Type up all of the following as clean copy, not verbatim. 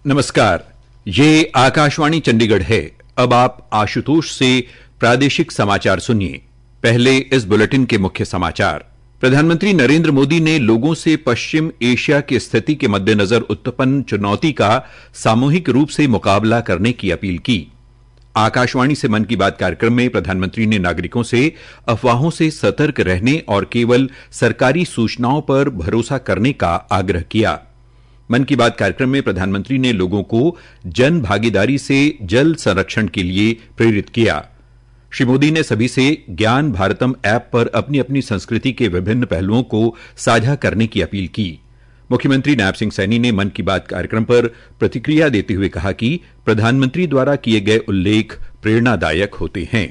नमस्कार, ये आकाशवाणी चंडीगढ़ है। अब आप आशुतोष से प्रादेशिक समाचार सुनिए। पहले इस बुलेटिन के मुख्य समाचार। प्रधानमंत्री नरेंद्र मोदी ने लोगों से पश्चिम एशिया की स्थिति के मद्देनजर उत्पन्न चुनौती का सामूहिक रूप से मुकाबला करने की अपील की। आकाशवाणी से मन की बात कार्यक्रम में प्रधानमंत्री ने नागरिकों से अफवाहों से सतर्क रहने और केवल सरकारी सूचनाओं पर भरोसा करने का आग्रह किया। मन की बात कार्यक्रम में प्रधानमंत्री ने लोगों को जन भागीदारी से जल संरक्षण के लिए प्रेरित किया। श्री मोदी ने सभी से ज्ञान भारतम ऐप पर अपनी अपनी संस्कृति के विभिन्न पहलुओं को साझा करने की अपील की। मुख्यमंत्री नायब सिंह सैनी ने मन की बात कार्यक्रम पर प्रतिक्रिया देते हुए कहा कि प्रधानमंत्री द्वारा किए गए उल्लेख प्रेरणादायक होते हैं।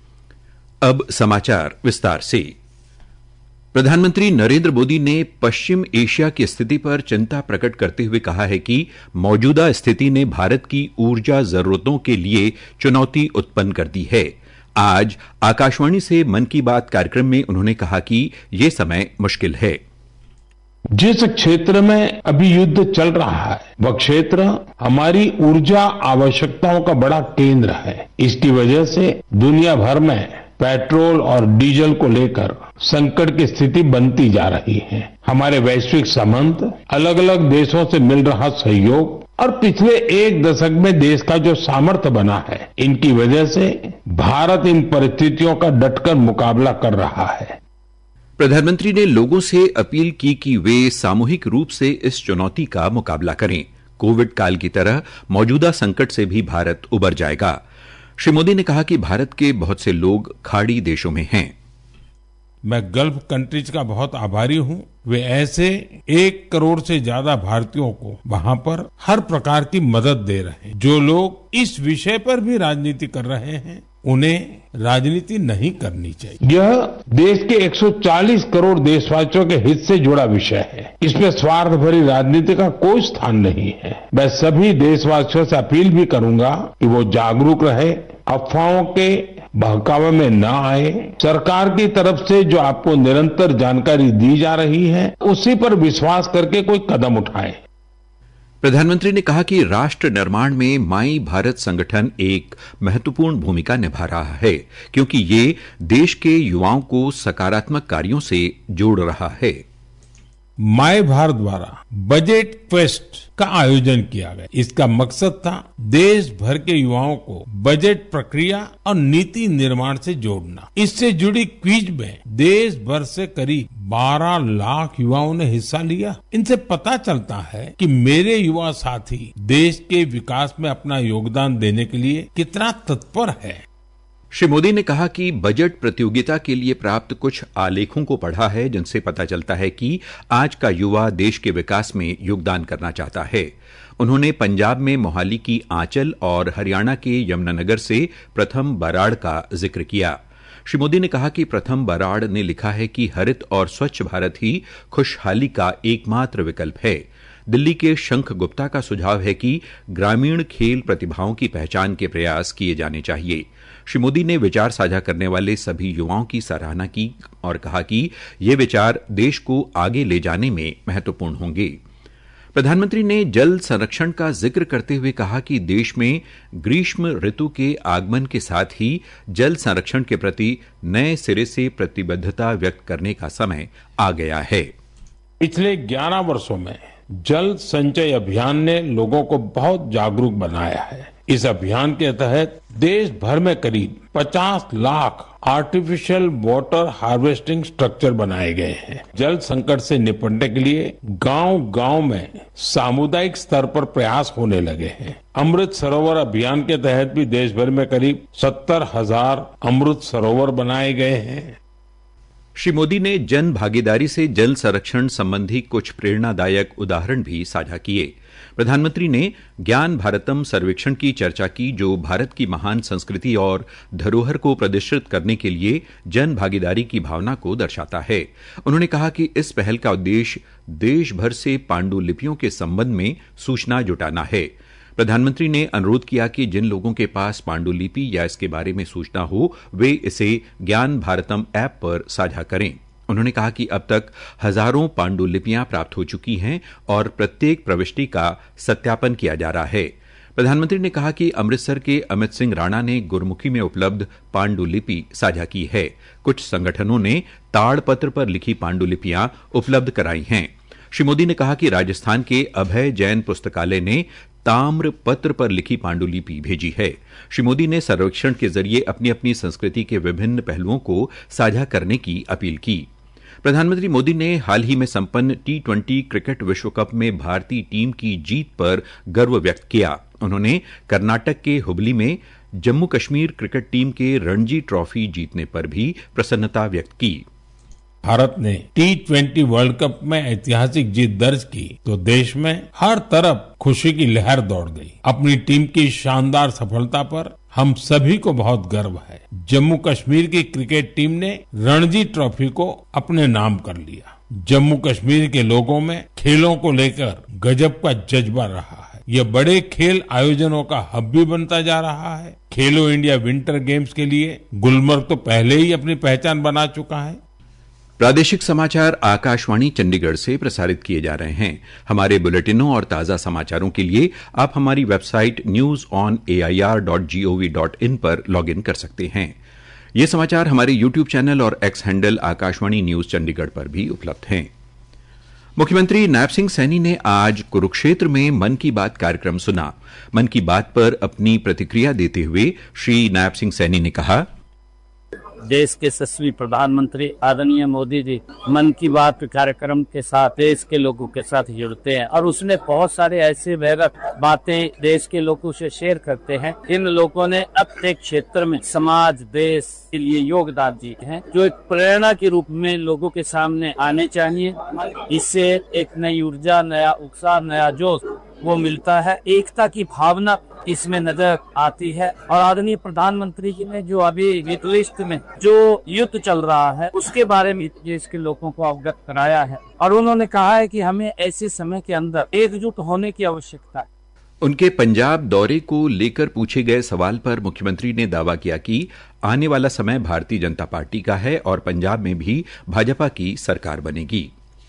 अब समाचार विस्तार से। प्रधानमंत्री नरेंद्र मोदी ने पश्चिम एशिया की स्थिति पर चिंता प्रकट करते हुए कहा है कि मौजूदा स्थिति ने भारत की ऊर्जा जरूरतों के लिए चुनौती उत्पन्न कर दी है। आज आकाशवाणी से मन की बात कार्यक्रम में उन्होंने कहा कि ये समय मुश्किल है। जिस क्षेत्र में अभी युद्ध चल रहा है वह क्षेत्र हमारी ऊर्जा आवश्यकताओं का बड़ा केंद्र है। इसकी वजह से दुनिया भर में पेट्रोल और डीजल को लेकर संकट की स्थिति बनती जा रही है। हमारे वैश्विक संबंध, अलग अलग देशों से मिल रहा सहयोग और पिछले एक दशक में देश का जो सामर्थ्य बना है, इनकी वजह से भारत इन परिस्थितियों का डटकर मुकाबला कर रहा है। प्रधानमंत्री ने लोगों से अपील की कि वे सामूहिक रूप से इस चुनौती का मुकाबला करें। कोविड काल की तरह मौजूदा संकट से भी भारत उबर जाएगा। श्री मोदी ने कहा कि भारत के बहुत से लोग खाड़ी देशों में हैं। मैं गल्फ कंट्रीज का बहुत आभारी हूं। वे ऐसे 1 करोड़ से ज्यादा भारतीयों को वहां पर हर प्रकार की मदद दे रहे हैं। जो लोग इस विषय पर भी राजनीति कर रहे हैं, उन्हें राजनीति नहीं करनी चाहिए। यह देश के 140 करोड़ देशवासियों के हित से जुड़ा विषय है। इसमें स्वार्थ भरी राजनीति का कोई स्थान नहीं है। मैं सभी देशवासियों से अपील भी करूंगा कि वो जागरूक रहे, अफवाहों के बहकावे में न आए। सरकार की तरफ से जो आपको निरंतर जानकारी दी जा रही है, उसी पर विश्वास करके कोई कदम उठाए। प्रधानमंत्री ने कहा कि राष्ट्र निर्माण में माई भारत संगठन एक महत्वपूर्ण भूमिका निभा रहा है, क्योंकि ये देश के युवाओं को सकारात्मक कार्यों से जोड़ रहा है। माई भारत द्वारा बजट क्वेस्ट का आयोजन किया गया। इसका मकसद था देश भर के युवाओं को बजट प्रक्रिया और नीति निर्माण से जोड़ना। इससे जुड़ी क्विज में देश भर से करीब 12 लाख युवाओं ने हिस्सा लिया। इनसे पता चलता है कि मेरे युवा साथी देश के विकास में अपना योगदान देने के लिए कितना तत्पर है। श्री मोदी ने कहा कि बजट प्रतियोगिता के लिए प्राप्त कुछ आलेखों को पढ़ा है, जिनसे पता चलता है कि आज का युवा देश के विकास में योगदान करना चाहता है। उन्होंने पंजाब में मोहाली की आंचल और हरियाणा के यमुनानगर से प्रथम बराड़ का जिक्र किया। श्री मोदी ने कहा कि प्रथम बराड़ ने लिखा है कि हरित और स्वच्छ भारत ही खुशहाली का एकमात्र विकल्प है। दिल्ली के शंख गुप्ता का सुझाव है कि ग्रामीण खेल प्रतिभाओं की पहचान के प्रयास किए जाने चाहिए। श्री मोदी ने विचार साझा करने वाले सभी युवाओं की सराहना की और कहा कि ये विचार देश को आगे ले जाने में महत्वपूर्ण होंगे। प्रधानमंत्री ने जल संरक्षण का जिक्र करते हुए कहा कि देश में ग्रीष्म ऋतु के आगमन के साथ ही जल संरक्षण के प्रति नए सिरे से प्रतिबद्धता व्यक्त करने का समय आ गया है। पिछले 11 वर्षों में जल संचय अभियान ने लोगों को बहुत जागरूक बनाया है। इस अभियान के तहत देश भर में करीब 50 lakh artificial water harvesting structure बनाए गए हैं। जल संकट से निपटने के लिए गांव-गांव में सामुदायिक स्तर पर प्रयास होने लगे हैं। अमृत सरोवर अभियान के तहत भी देश भर में करीब 70,000 अमृत सरोवर बनाए गए हैं। श्री मोदी ने जन भागीदारी से जल संरक्षण संबंधी कुछ प्रेरणादायक उदाहरण भी साझा किए। प्रधानमंत्री ने ज्ञान भारतम सर्वेक्षण की चर्चा की, जो भारत की महान संस्कृति और धरोहर को प्रदर्शित करने के लिए जन भागीदारी की भावना को दर्शाता है। उन्होंने कहा कि इस पहल का उद्देश्य देश भर से पांडुलिपियों के संबंध में सूचना जुटाना है। प्रधानमंत्री ने अनुरोध किया कि जिन लोगों के पास पांडुलिपि या इसके बारे में सूचना हो, वे इसे ज्ञान भारतम ऐप पर साझा करें। उन्होंने कहा कि अब तक हजारों पांडुलिपियां प्राप्त हो चुकी हैं और प्रत्येक प्रविष्टि का सत्यापन किया जा रहा है। प्रधानमंत्री ने कहा कि अमृतसर के अमित सिंह राणा ने गुरमुखी में उपलब्ध पांडुलिपि साझा की है। कुछ संगठनों ने ताड़पत्र पर लिखी पांडुलिपियां उपलब्ध कराई हैं। श्री मोदी ने कहा कि राजस्थान के अभय जैन पुस्तकालय ने ताम्र पत्र पर लिखी पांडुलिपि भेजी है। श्री मोदी ने सर्वेक्षण के जरिए अपनी अपनी संस्कृति के विभिन्न पहलुओं को साझा करने की अपील की। प्रधानमंत्री मोदी ने हाल ही में संपन्न T20 क्रिकेट विश्व कप में भारतीय टीम की जीत पर गर्व व्यक्त किया। उन्होंने कर्नाटक के हुबली में जम्मू कश्मीर क्रिकेट टीम के रणजी ट्रॉफी जीतने पर भी प्रसन्नता व्यक्त की। भारत ने T20 वर्ल्ड कप में ऐतिहासिक जीत दर्ज की तो देश में हर तरफ खुशी की लहर दौड़ गई। अपनी टीम की शानदार सफलता पर हम सभी को बहुत गर्व है। जम्मू कश्मीर की क्रिकेट टीम ने रणजी ट्रॉफी को अपने नाम कर लिया। जम्मू कश्मीर के लोगों में खेलों को लेकर गजब का जज्बा रहा है। ये बड़े खेल आयोजनों का हब भी बनता जा रहा है। खेलो इंडिया विंटर गेम्स के लिए गुलमर्ग तो पहले ही अपनी पहचान बना चुका है। प्रादेशिक समाचार आकाशवाणी चंडीगढ़ से प्रसारित किए जा रहे हैं। हमारे बुलेटिनों और ताज़ा समाचारों के लिए आप हमारी वेबसाइट newsonair.gov.in पर लॉगिन कर सकते हैं। ये समाचार हमारे YouTube चैनल और X handle Akashvani news Chandigarh पर भी उपलब्ध हैं। मुख्यमंत्री नायब सिंह सैनी ने आज कुरुक्षेत्र में मन की बात कार्यक्रम सुना। मन की बात पर अपनी प्रतिक्रिया देते हुए श्री नायब सिंह सैनी ने कहा, देश के यशस्वी प्रधानमंत्री आदरणीय मोदी जी मन की बात कार्यक्रम के साथ देश के लोगों के साथ जुड़ते हैं और उसमें बहुत सारे ऐसे वैरक बातें देश के लोगों से शेयर करते हैं। इन लोगों ने अपने क्षेत्र में समाज देश के लिए योगदान दिए हैं जो एक प्रेरणा के रूप में लोगों के सामने आने चाहिए। इससे एक नई ऊर्जा, नया उत्साह, नया जोश वो मिलता है। एकता की भावना इसमें नजर आती है। और आदरणीय प्रधानमंत्री जी ने जो अभी मिडिल ईस्ट में जो युद्ध चल रहा है उसके बारे में देश के लोगों को अवगत कराया है और उन्होंने कहा है कि हमें ऐसे समय के अंदर एकजुट होने की आवश्यकता है। उनके पंजाब दौरे को लेकर पूछे गए सवाल पर मुख्यमंत्री ने दावा किया कि आने वाला समय भारतीय जनता पार्टी का है और पंजाब में भी भाजपा की सरकार बनेगी।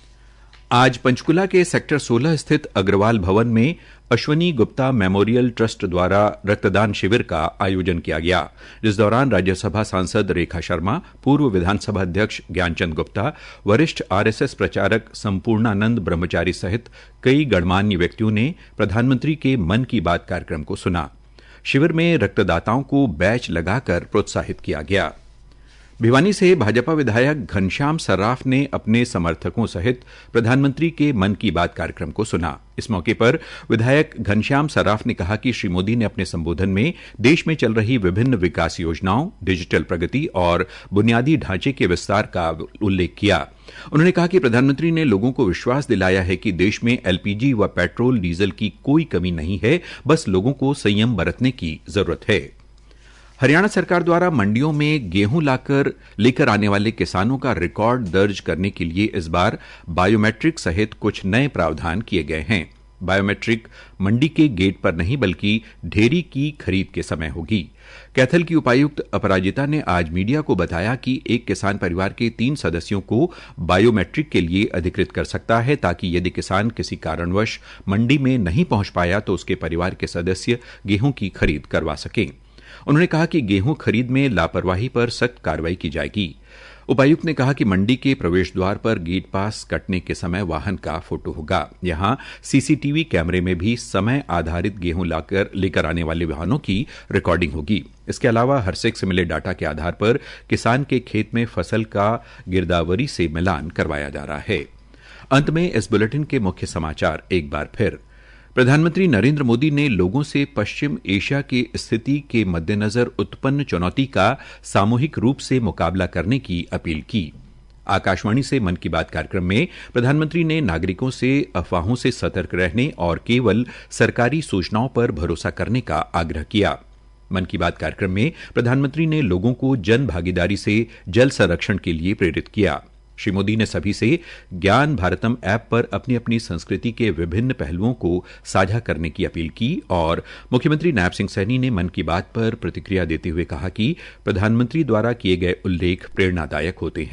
आज पंचकुला के सेक्टर 16 स्थित अग्रवाल भवन में अश्वनी गुप्ता मेमोरियल ट्रस्ट द्वारा रक्तदान शिविर का आयोजन किया गया, जिस दौरान राज्यसभा सांसद रेखा शर्मा, पूर्व विधानसभा अध्यक्ष ज्ञानचंद गुप्ता, वरिष्ठ आरएसएस प्रचारक संपूर्णानंद ब्रह्मचारी सहित कई गणमान्य व्यक्तियों ने प्रधानमंत्री के मन की बात कार्यक्रम को सुना। शिविर में रक्तदाताओं को बैच लगाकर प्रोत्साहित किया गया। भिवानी से भाजपा विधायक घनश्याम सर्राफ ने अपने समर्थकों सहित प्रधानमंत्री के मन की बात कार्यक्रम को सुना। इस मौके पर विधायक घनश्याम सर्राफ ने कहा कि श्री मोदी ने अपने संबोधन में देश में चल रही विभिन्न विकास योजनाओं, डिजिटल प्रगति और बुनियादी ढांचे के विस्तार का उल्लेख किया। उन्होंने कहा कि प्रधानमंत्री ने लोगों को विश्वास दिलाया है कि देश में एलपीजी व पेट्रोल डीजल की कोई कमी नहीं है, बस लोगों को संयम बरतने की जरूरत है। हरियाणा सरकार द्वारा मंडियों में गेहूं लेकर आने वाले किसानों का रिकॉर्ड दर्ज करने के लिए इस बार बायोमेट्रिक सहित कुछ नए प्रावधान किए गए हैं। बायोमेट्रिक मंडी के गेट पर नहीं बल्कि ढेरी की खरीद के समय होगी। कैथल की उपायुक्त अपराजिता ने आज मीडिया को बताया कि एक किसान परिवार के 3 सदस्यों को बायोमेट्रिक के लिए अधिकृत कर सकता है, ताकि यदि किसान किसी कारणवश मंडी में नहीं पहुंच पाया तो उसके परिवार के सदस्य गेहूं की खरीद करवा सकें। उन्होंने कहा कि गेहूं खरीद में लापरवाही पर सख्त कार्रवाई की जाएगी। उपायुक्त ने कहा कि मंडी के प्रवेश द्वार पर गेट पास कटने के समय वाहन का फोटो होगा। यहां सीसीटीवी कैमरे में भी समय आधारित गेहूं लेकर आने वाले वाहनों की रिकॉर्डिंग होगी। इसके अलावा हरसेक से मिले डाटा के आधार पर किसान के खेत में फसल का गिरदावरी से मिलान करवाया जा रहा है। अंत में इस बुलेटिन के मुख्य समाचार एक बार फिर। प्रधानमंत्री नरेंद्र मोदी ने लोगों से पश्चिम एशिया की स्थिति के मद्देनजर उत्पन्न चुनौती का सामूहिक रूप से मुकाबला करने की अपील की। आकाशवाणी से मन की बात कार्यक्रम में प्रधानमंत्री ने नागरिकों से अफवाहों से सतर्क रहने और केवल सरकारी सूचनाओं पर भरोसा करने का आग्रह किया। मन की बात कार्यक्रम में प्रधानमंत्री ने लोगों को जन भागीदारी से जल संरक्षण के लिए प्रेरित किया। श्री मोदी ने सभी से ज्ञान भारतम ऐप पर अपनी अपनी संस्कृति के विभिन्न पहलुओं को साझा करने की अपील की और मुख्यमंत्री नायब सिंह सैनी ने मन की बात पर प्रतिक्रिया देते हुए कहा कि प्रधानमंत्री द्वारा किए गए उल्लेख प्रेरणादायक होते हैं।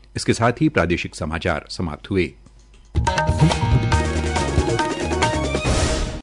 इसके साथ ही प्रादेशिक समाचार समाप्त हुए।